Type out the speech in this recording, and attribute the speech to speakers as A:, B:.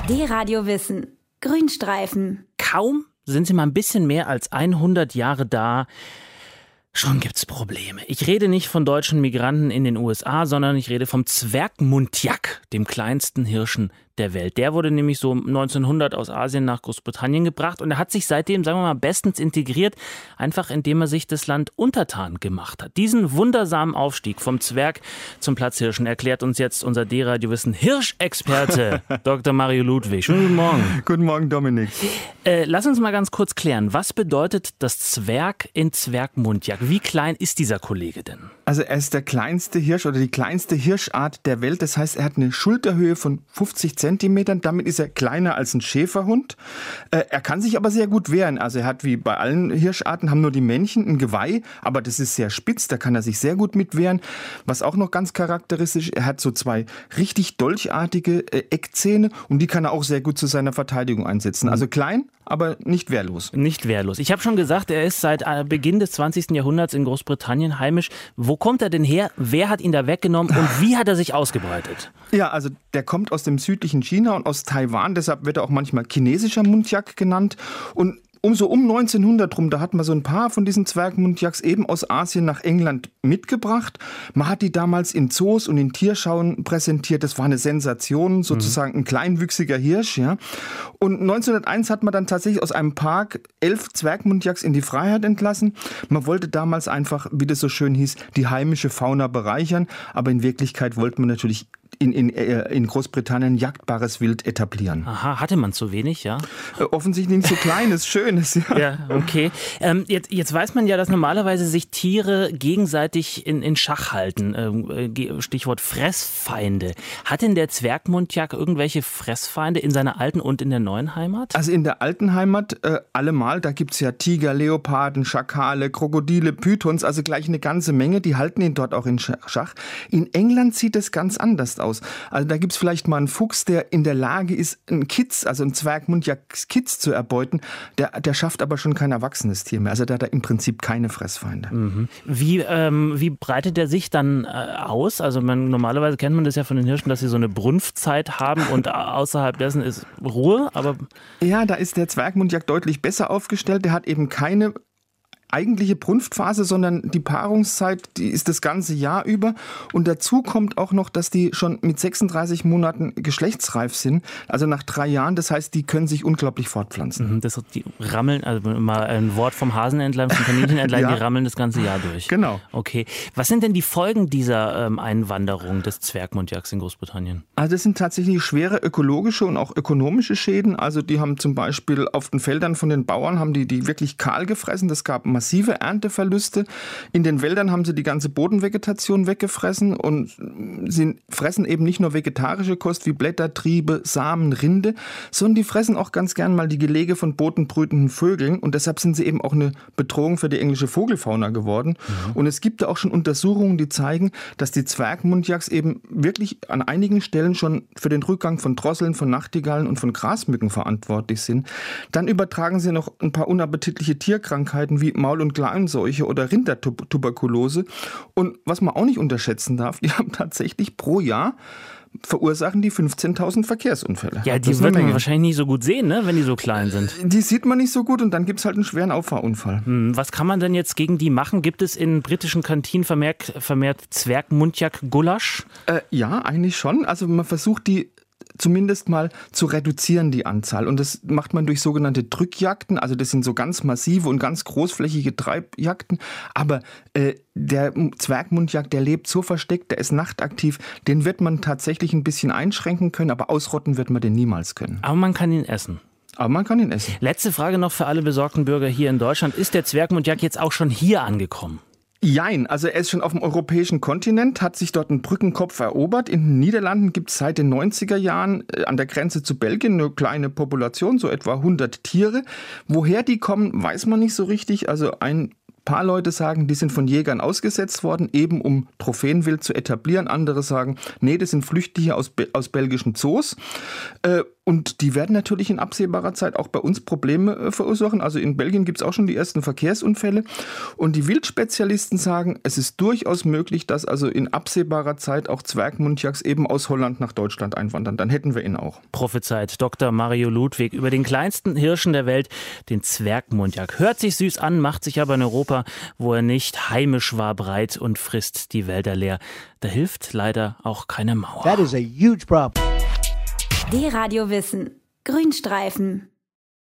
A: D-Radio Wissen. Grünstreifen.
B: Kaum sind sie mal ein bisschen mehr als 100 Jahre da, schon gibt's Probleme. Ich rede nicht von deutschen Migranten in den USA, sondern ich rede vom Zwergmuntjak, dem kleinsten Hirschen der Welt. Der wurde nämlich so 1900 aus Asien nach Großbritannien gebracht und er hat sich seitdem, sagen wir mal, bestens integriert, einfach indem er sich das Land untertan gemacht hat. Diesen wundersamen Aufstieg vom Zwerg zum Platzhirschen erklärt uns jetzt unser D-Radio-Wissen Hirschexperte Dr. Mario Ludwig. Schönen guten Morgen.
C: Guten Morgen, Dominik.
B: Lass uns mal ganz kurz klären, was bedeutet das Zwerg in Zwergmuntjak? Wie klein ist dieser Kollege denn?
C: Also er ist der kleinste Hirsch oder die kleinste Hirschart der Welt. Das heißt, er hat eine Schulterhöhe von 50 Zentimetern. Damit ist er kleiner als ein Schäferhund. Er kann sich aber sehr gut wehren. Also er hat wie bei allen Hirscharten, haben nur die Männchen ein Geweih, aber das ist sehr spitz. Da kann er sich sehr gut mit wehren. Was auch noch ganz charakteristisch ist, er hat so zwei richtig dolchartige Eckzähne und die kann er auch sehr gut zu seiner Verteidigung einsetzen. Also klein, aber nicht wehrlos.
B: Nicht wehrlos. Ich habe schon gesagt, er ist seit Beginn des 20. Jahrhunderts in Großbritannien heimisch. Wo kommt er denn her? Wer hat ihn da weggenommen und wie hat er sich ausgebreitet?
C: Ja, also der kommt aus dem südlichen China und aus Taiwan. Deshalb wird er auch manchmal chinesischer Muntjak genannt. Und um 1900 rum, da hat man so ein paar von diesen Zwergmuntjaks eben aus Asien nach England mitgebracht. Man hat die damals in Zoos und in Tierschauen präsentiert. Das war eine Sensation, sozusagen ein kleinwüchsiger Hirsch. Ja. Und 1901 hat man dann tatsächlich aus einem Park 11 Zwergmuntjaks in die Freiheit entlassen. Man wollte damals einfach, wie das so schön hieß, die heimische Fauna bereichern. Aber in Wirklichkeit wollte man natürlich in Großbritannien jagdbares Wild etablieren.
B: Aha, hatte man zu wenig, ja?
C: Offensichtlich nicht so kleines, schönes, ja.
B: Ja, okay. Jetzt weiß man ja, dass normalerweise sich Tiere gegenseitig in Schach halten. Stichwort Fressfeinde. Hat denn der Zwergmuntjak irgendwelche Fressfeinde in seiner alten und in der neuen Heimat?
C: Also in der alten Heimat allemal, da gibt es ja Tiger, Leoparden, Schakale, Krokodile, Pythons, also gleich eine ganze Menge. Die halten ihn dort auch in Schach. In England sieht es ganz anders aus. Also da gibt es vielleicht mal einen Fuchs, der in der Lage ist, einen Kitz, also einen Zwergmuntjak-Kitz zu erbeuten. Der schafft aber schon kein erwachsenes Tier mehr. Also der hat im Prinzip keine Fressfeinde.
B: Mhm. Wie breitet der sich dann aus? Also normalerweise kennt man das ja von den Hirschen, dass sie so eine Brunftzeit haben und außerhalb dessen ist Ruhe. Aber
C: ja, da ist der Zwergmuntjak deutlich besser aufgestellt. Der hat eben keine eigentliche Brunftphase, sondern die Paarungszeit, die ist das ganze Jahr über. Und dazu kommt auch noch, dass die schon mit 36 Monaten geschlechtsreif sind, also nach 3 Jahren. Das heißt, die können sich unglaublich fortpflanzen.
B: Die rammeln, also mal ein Wort vom Hasen entlang, vom Kaninchen entlang, ja. Die rammeln das ganze Jahr durch.
C: Genau.
B: Okay. Was sind denn die Folgen dieser Einwanderung des Zwergmuntjaks in Großbritannien?
C: Also das sind tatsächlich schwere ökologische und auch ökonomische Schäden. Also die haben zum Beispiel auf den Feldern von den Bauern, haben die wirklich kahl gefressen. Das gab massive Ernteverluste. In den Wäldern haben sie die ganze Bodenvegetation weggefressen und sie fressen eben nicht nur vegetarische Kost wie Blätter, Triebe, Samen, Rinde, sondern die fressen auch ganz gern mal die Gelege von bodenbrütenden Vögeln und deshalb sind sie eben auch eine Bedrohung für die englische Vogelfauna geworden. Mhm. Und es gibt da auch schon Untersuchungen, die zeigen, dass die Zwergmuntjaks eben wirklich an einigen Stellen schon für den Rückgang von Drosseln, von Nachtigallen und von Grasmücken verantwortlich sind. Dann übertragen sie noch ein paar unappetitliche Tierkrankheiten wie Maul- und Klanseuche oder Rindertuberkulose. Und was man auch nicht unterschätzen darf, die haben tatsächlich pro Jahr verursachen die 15.000 Verkehrsunfälle.
B: Ja, die wird man wahrscheinlich nicht so gut sehen, ne, wenn die so klein sind.
C: Die sieht man nicht so gut und dann gibt es halt einen schweren Auffahrunfall.
B: Was kann man denn jetzt gegen die machen? Gibt es in britischen Kantinen vermehrt Zwergmuntjak-Gulasch?
C: Ja, eigentlich schon. Also man versucht die zumindest mal zu reduzieren, die Anzahl. Und das macht man durch sogenannte Drückjagden. Also das sind so ganz massive und ganz großflächige Treibjagden. Aber der Zwergmuntjak, der lebt so versteckt, der ist nachtaktiv. Den wird man tatsächlich ein bisschen einschränken können, aber ausrotten wird man den niemals können.
B: Aber man kann ihn essen.
C: Aber man kann ihn essen.
B: Letzte Frage noch für alle besorgten Bürger hier in Deutschland. Ist der Zwergmuntjak jetzt auch schon hier angekommen?
C: Jein, also er ist schon auf dem europäischen Kontinent, hat sich dort einen Brückenkopf erobert. In den Niederlanden gibt es seit den 90er Jahren an der Grenze zu Belgien eine kleine Population, so etwa 100 Tiere. Woher die kommen, weiß man nicht so richtig. Also ein paar Leute sagen, die sind von Jägern ausgesetzt worden, eben um Trophäenwild zu etablieren. Andere sagen, nee, das sind Flüchtlinge aus belgischen Zoos. Und die werden natürlich in absehbarer Zeit auch bei uns Probleme verursachen. Also in Belgien gibt es auch schon die ersten Verkehrsunfälle. Und die Wildspezialisten sagen, es ist durchaus möglich, dass also in absehbarer Zeit auch Zwergmuntjaks eben aus Holland nach Deutschland einwandern. Dann hätten wir ihn auch.
B: Prophezeit Dr. Mario Ludwig über den kleinsten Hirschen der Welt, den Zwergmuntjak. Hört sich süß an, macht sich aber in Europa, wo er nicht heimisch war, breit und frisst die Wälder leer. Da hilft leider auch keine Mauer.
D: That is a huge problem.
A: D-Radio Wissen. Grünstreifen.